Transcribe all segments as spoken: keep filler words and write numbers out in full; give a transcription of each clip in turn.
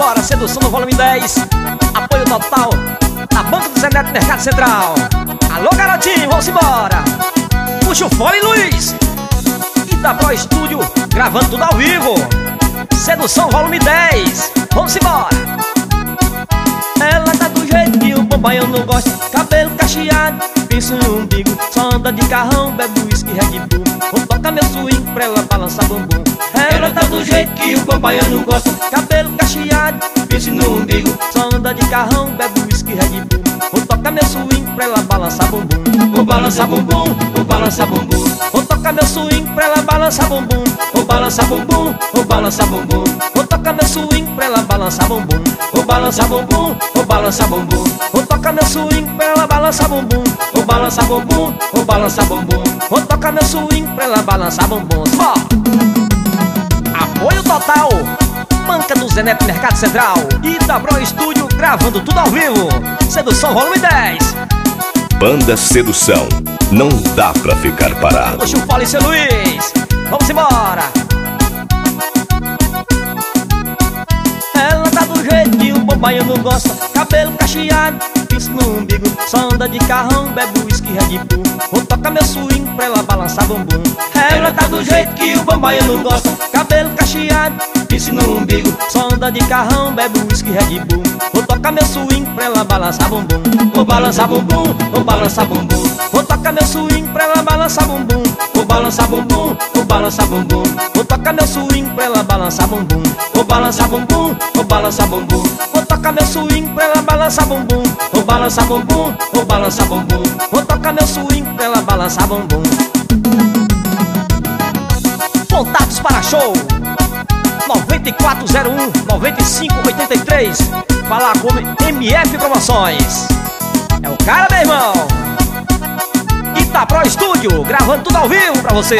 embora, sedução no volume dez. Apoio total na Banca do Zé Neto Mercado Central. Alô garotinho, vamos embora. Puxa o fole, Luiz. Itapró Estúdio, gravando tudo ao vivo. Sedução volume dez. Vamos embora. Ela tá do jeito que o bombaiano gosta. Cabelo cacheado, pinço no umbigo. Só anda de carrão, bebe whisky, Red Bull. Vou tocar meu swing pra ela balançar bumbum. Ela tá do jeito que o bombaiano gosta. Cabelo cacheado, pinço no umbigo. Só anda de carrão, bebe whisky, Red Bull. Vou tocar meu swing pra ela balançar bumbum. Vou balançar bumbum, vou balançar bumbum. Vou tocar meu swing pra ela balançar bumbum. Vou balançar bumbum, vou balançar bumbum. Vou tocar meu swing pra ela balançar bumbum. Vou balançar bumbum, vou balançar bumbum. Vou tocar meu swing pra ela balançar bumbum. Vou balançar bumbum, vou balançar bumbum. Vou tocar meu swing pra ela balançar bumbum. Ó, apoio total Banca do Zé Neto Mercado Central. Itapró Estúdio, gravando tudo ao vivo. Sedução volume dez. Banda Sedução, não dá pra ficar parado. Puxa o fole, seu Luiz. Vamos embora. Ela tá do jeito que o bombaiano gosta. Cabelo cacheado, pinço no umbigo. Só anda de carrão, bebe whisky, Red Bull. Vou tocar meu swing pra ela balançar bumbum. Ela tá do jeito que o bombaiano gosta. Cabelo cacheado, pinço no umbigo. Só anda de carrão, bebe whisky, Red Bull. Vou tocar meu swing pra ela balançar bumbum. Vou balançar bumbum, vou balançar bumbum. Vou tocar meu swing pra ela balançar bumbum. Vou balançar bumbum, vou balançar bumbum. Vou tocar meu swing pra ela balançar bumbum. Vou balançar bumbum, vou balançar bumbum. Vou tocar meu swing pra ela balançar bumbum. Vou balançar bumbum, vou balançar bumbum. Vou tocar meu swing pra ela balançar bumbum. Contatos para show nove quatro zero um, nove cinco oito três. Falar com M F Promoções. É o cara, meu irmão. Itapró Estúdio, gravando tudo ao vivo pra você.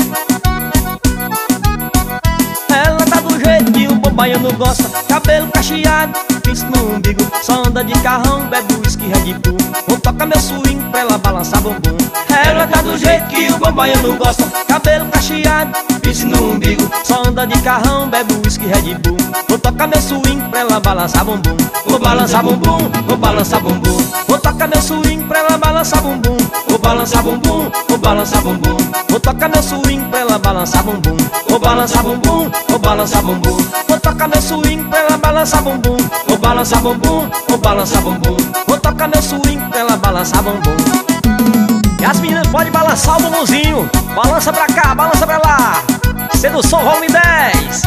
Ela tá do jeito que o bombaiano gosta. Cabelo cacheado, pinço no umbigo. Só anda de carrão, bebe whisky, Red Bull. Vou tocar meu swing pra ela balançar bumbum. Ela tá do jeito que o bombaiano gosta. Cabelo cacheado, pinço no umbigo. Só anda de carrão, bebe whisky, Red Bull. Vou tocar meu swing pra ela balançar bumbum. Vou balançar bumbum, vou balançar bumbum. Vou tocar meu swing pra ela balançar bumbum. Vou balançar bumbum, vou balançar bumbum. Vou tocar meu swing pra ela balançar bumbum. Vou balançar bumbum, vou balançar bumbum. Vou tocar meu swing pra ela balançar bumbum. Vou balançar bumbum, vou balançar bumbum. Vou tocar meu swing pra ela balançar bumbum. E as meninas podem balançar o bumbumzinho. Balança pra cá, balança pra lá. Sedução volume dez.